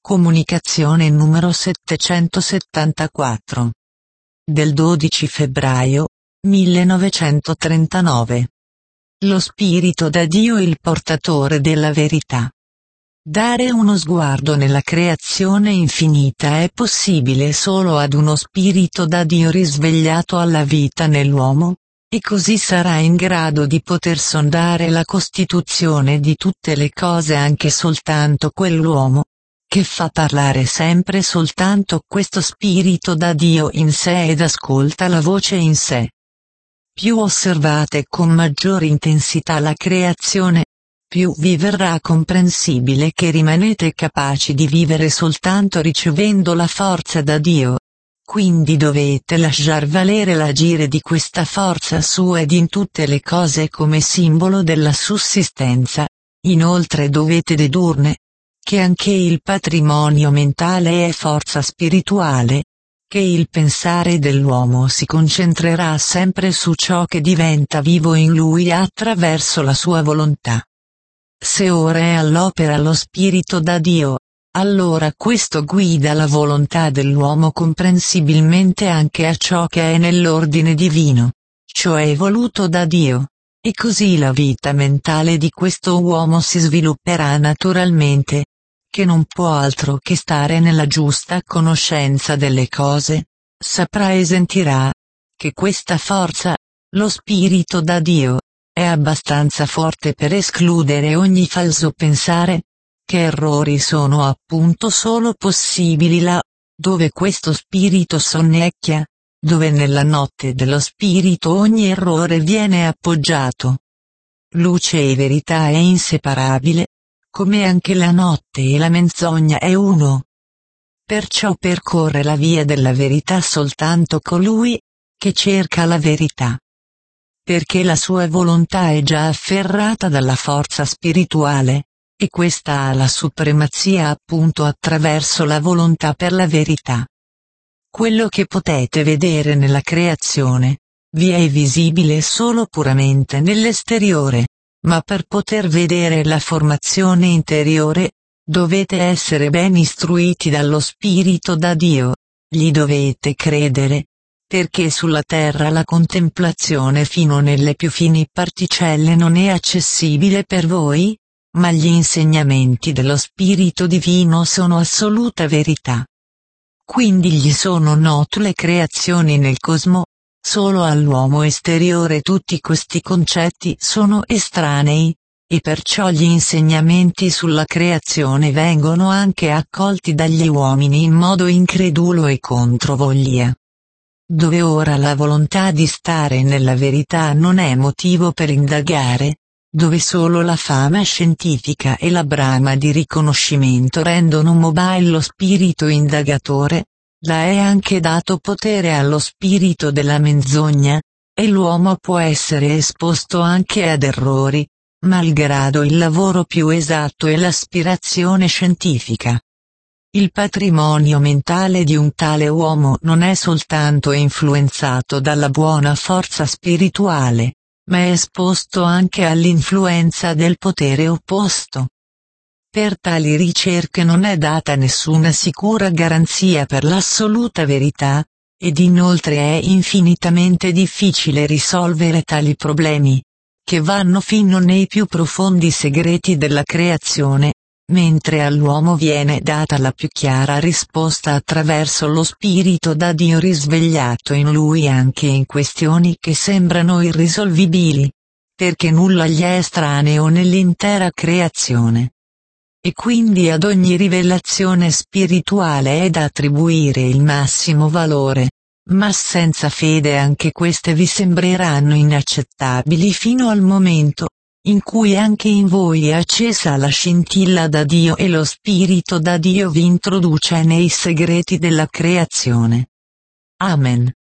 Comunicazione numero 774. Del 12 febbraio 1939. Lo Spirito da Dio, il portatore della verità. Dare uno sguardo nella creazione infinita è possibile solo ad uno Spirito da Dio risvegliato alla vita nell'uomo, e così sarà in grado di poter sondare la costituzione di tutte le cose anche soltanto quell'uomo, che fa parlare sempre soltanto questo Spirito da Dio in sé ed ascolta la voce in sé. Più osservate con maggiore intensità la creazione, più vi verrà comprensibile che rimanete capaci di vivere soltanto ricevendo la forza da Dio. Quindi dovete lasciar valere l'agire di questa forza sua ed in tutte le cose come simbolo della sussistenza. Inoltre dovete dedurne che anche il patrimonio mentale è forza spirituale, che il pensare dell'uomo si concentrerà sempre su ciò che diventa vivo in lui attraverso la sua volontà. Se ora è all'opera lo Spirito da Dio, allora questo guida la volontà dell'uomo comprensibilmente anche a ciò che è nell'ordine divino, cioè voluto da Dio, e così la vita mentale di questo uomo si svilupperà naturalmente, che non può altro che stare nella giusta conoscenza delle cose, saprà e sentirà che questa forza, lo Spirito da Dio, è abbastanza forte per escludere ogni falso pensare, che errori sono appunto solo possibili là, dove questo spirito sonnecchia, dove nella notte dello spirito ogni errore viene appoggiato. Luce e verità è inseparabile, come anche la notte e la menzogna è uno. Perciò percorre la via della verità soltanto colui che cerca la verità. Perché la sua volontà è già afferrata dalla forza spirituale, e questa ha la supremazia appunto attraverso la volontà per la verità. Quello che potete vedere nella creazione, vi è visibile solo puramente nell'esteriore, ma per poter vedere la formazione interiore, dovete essere ben istruiti dallo Spirito da Dio, gli dovete credere, perché sulla terra la contemplazione fino nelle più fini particelle non è accessibile per voi, ma gli insegnamenti dello Spirito Divino sono assoluta verità. Quindi gli sono note le creazioni nel cosmo, solo all'uomo esteriore tutti questi concetti sono estranei, e perciò gli insegnamenti sulla creazione vengono anche accolti dagli uomini in modo incredulo e controvoglia. Dove ora la volontà di stare nella verità non è motivo per indagare, dove solo la fama scientifica e la brama di riconoscimento rendono mobile lo spirito indagatore, là è anche dato potere allo spirito della menzogna, e l'uomo può essere esposto anche ad errori, malgrado il lavoro più esatto e l'aspirazione scientifica. Il patrimonio mentale di un tale uomo non è soltanto influenzato dalla buona forza spirituale, ma è esposto anche all'influenza del potere opposto. Per tali ricerche non è data nessuna sicura garanzia per l'assoluta verità, ed inoltre è infinitamente difficile risolvere tali problemi, che vanno fino nei più profondi segreti della creazione, mentre all'uomo viene data la più chiara risposta attraverso lo Spirito da Dio risvegliato in lui anche in questioni che sembrano irrisolvibili, perché nulla gli è estraneo nell'intera creazione. E quindi ad ogni rivelazione spirituale è da attribuire il massimo valore, ma senza fede anche queste vi sembreranno inaccettabili fino al momento in cui anche in voi è accesa la scintilla da Dio e lo Spirito da Dio vi introduce nei segreti della creazione. Amen.